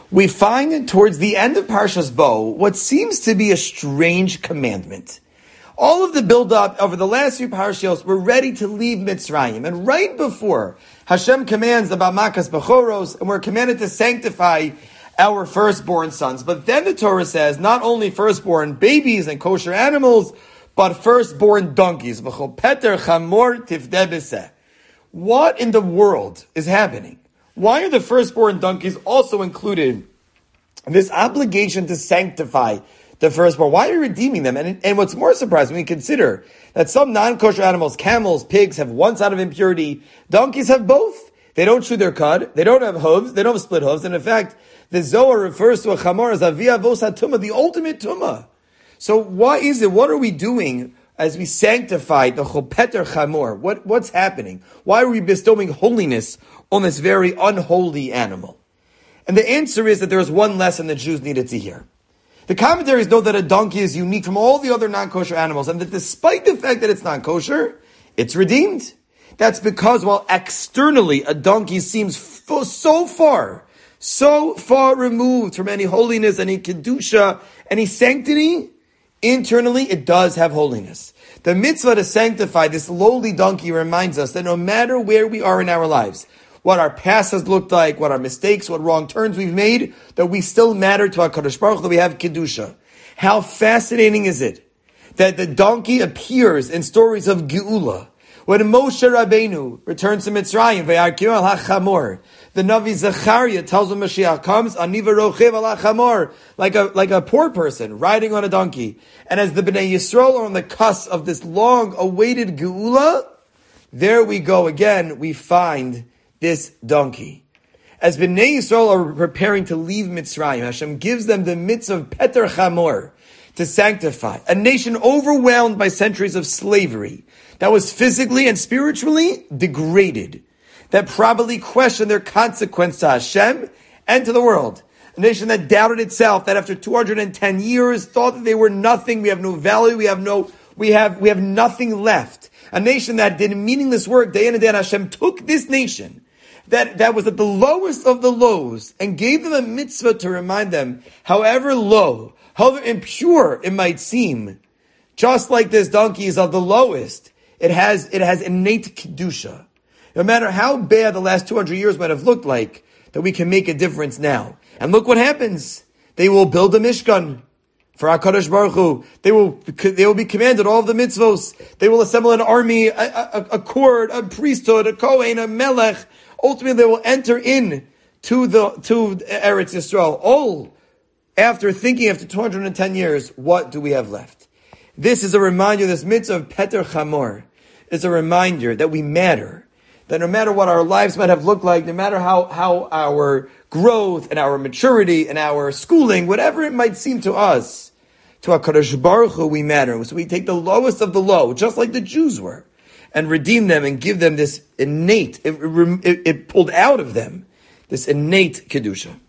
we find towards the end of Parshas Bo what seems to be a strange commandment. All of the build-up over the last few parashiyos, we're ready to leave Mitzrayim. And right before Hashem commands about Makas Bechoros, and we're commanded to sanctify our firstborn sons. But then the Torah says, not only firstborn babies and kosher animals, but firstborn donkeys. V'chol peter chamor tifdeh b'seh. What in the world is happening? Why are the firstborn donkeys also included in this obligation to sanctify the firstborn? Why are you redeeming them? And what's more surprising, when you consider that some non-kosher animals, camels, pigs, have one side of impurity, donkeys have both. They don't chew their cud, they don't have hooves, they don't have split hooves, and in fact, the Zohar refers to a chamor as avia vos hatumah, the ultimate tumah. So why is it, what are we doing as we sanctify the chopeter chamor? What's happening? Why are we bestowing holiness on this very unholy animal? And the answer is that there is one lesson that Jews needed to hear. The commentaries know that a donkey is unique from all the other non-kosher animals, and that despite the fact that it's non-kosher, it's redeemed. That's because while externally a donkey seems so far removed from any holiness, any kedusha, any sanctity, internally it does have holiness. The mitzvah to sanctify this lowly donkey reminds us that no matter where we are in our lives, what our past has looked like, what our mistakes, what wrong turns we've made, that we still matter to HaKadosh Baruch Hu, that we have Kedusha. How fascinating is it that the donkey appears in stories of Geula. When Moshe Rabbeinu returns to Mitzrayim, V'yarkiu al hachamor, the Navi Zechariah tells when Mashiach comes, Ani v'rochev al hachamor, like a poor person riding on a donkey. And as the Bnei Yisrael are on the cusp of this long-awaited Geula, there we go again, we find this donkey. As Bnei Yisrael are preparing to leave Mitzrayim, Hashem gives them the mitzvah of Peter Chamor, to sanctify a nation overwhelmed by centuries of slavery, that was physically and spiritually degraded, that probably questioned their consequence to Hashem and to the world. A nation that doubted itself, that after 210 years thought that they were nothing, we have no value, we have nothing left. A nation that did meaningless work day in and day out. Hashem took this nation that was at the lowest of the lows and gave them a mitzvah to remind them, however low, however impure it might seem, just like this donkey is of the lowest, it has innate kedusha. No matter how bad the last 200 years might have looked like, that we can make a difference now. And look what happens. They will build a mishkan for HaKadosh Baruch Hu. They will be commanded all of the mitzvos. They will assemble an army, a court, a priesthood, a kohen, a melech. Ultimately, they will enter in to Eretz Yisrael. All after 210 years, what do we have left? This is a reminder, this mitzvah of Peter Chamor is a reminder that we matter. That no matter what our lives might have looked like, no matter how our growth and our maturity and our schooling, whatever it might seem to us, to HaKadosh Baruch Hu we matter. So we take the lowest of the low, just like the Jews were, and redeem them and give them this innate, it pulled out of them, this innate Kedusha.